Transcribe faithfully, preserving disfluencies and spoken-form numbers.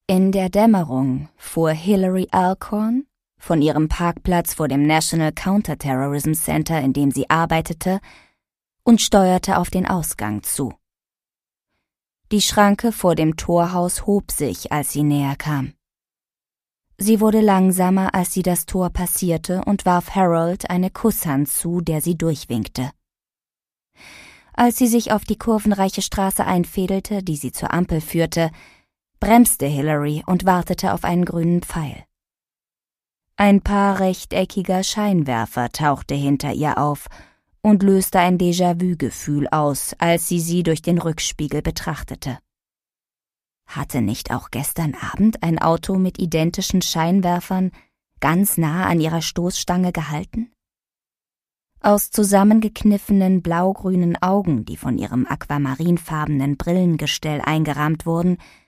In der Dämmerung fuhr Hilary Alcorn von ihrem Parkplatz vor dem National Counterterrorism Center, in dem sie arbeitete, und steuerte auf den Ausgang zu. Die Schranke vor dem Torhaus hob sich, als sie näher kam. Sie wurde langsamer, als sie das Tor passierte, und warf Harold eine Kusshand zu, der sie durchwinkte. Als sie sich auf die kurvenreiche Straße einfädelte, die sie zur Ampel führte, bremste Hilary und wartete auf einen grünen Pfeil. Ein paar rechteckiger Scheinwerfer tauchte hinter ihr auf und löste ein Déjà-vu-Gefühl aus, als sie sie durch den Rückspiegel betrachtete. Hatte nicht auch gestern Abend ein Auto mit identischen Scheinwerfern ganz nah an ihrer Stoßstange gehalten? Aus zusammengekniffenen blaugrünen Augen, die von ihrem aquamarinfarbenen Brillengestell eingerahmt wurden,